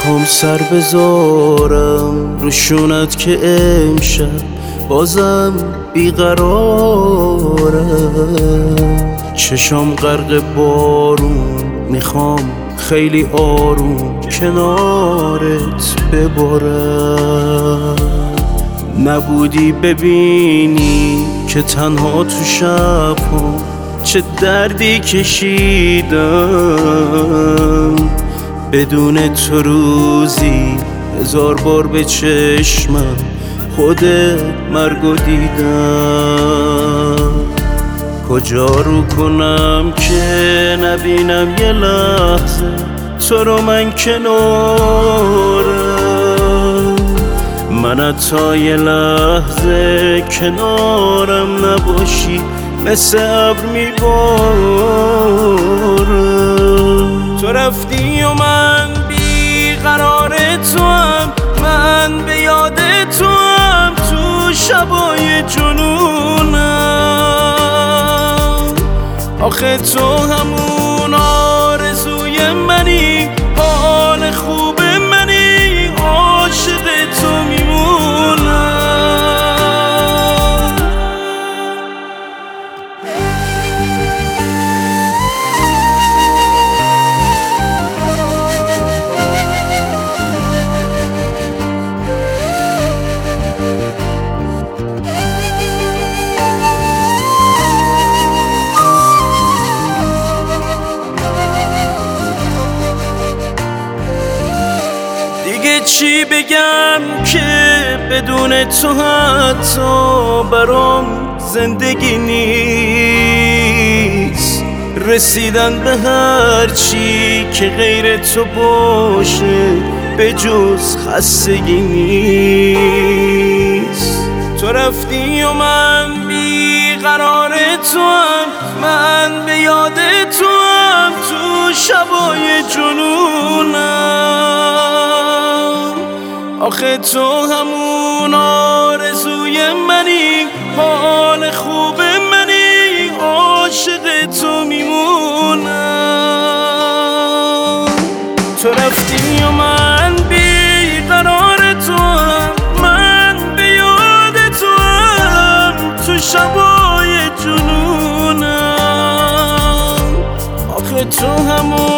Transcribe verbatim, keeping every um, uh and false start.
میخوام سر بذارم رو شونت که امشب بازم بیقرارم. چشام غرق بارون، میخوام خیلی آروم کنارت ببارم. نبودی ببینی که تنها تو شب‌ها چه دردی کشیدم. بدون تو روزی هزار بار به چشمم خود مرگو دیدم. کجا رو کنم که نبینم یه لحظه تو رو من کنارم. من حتی یه لحظه کنارم نباشی مثل ابر میبارم. تو رفتی و من بیقرار تو هم، من به یاد تو هم تو شبای جنونم. آخه تو همون آرزوی منی، حال خوب منی، عاشق تو میمونم. چی بگم که بدون تو حتی برام زندگی نیست. رسیدن به هر چی که غیر تو باشه به جز خستگی نیست. تو رفتی و من بیقرار تو هم، من به یاد تو هم تو شبای جنونم. آخه تو همون آرزوی منی، حال خوب منی، عاشق تو میمونم. تو رفتی و من بیقرار تو هم، من به یاد تو هم تو شبای جنونم. آخه تو همون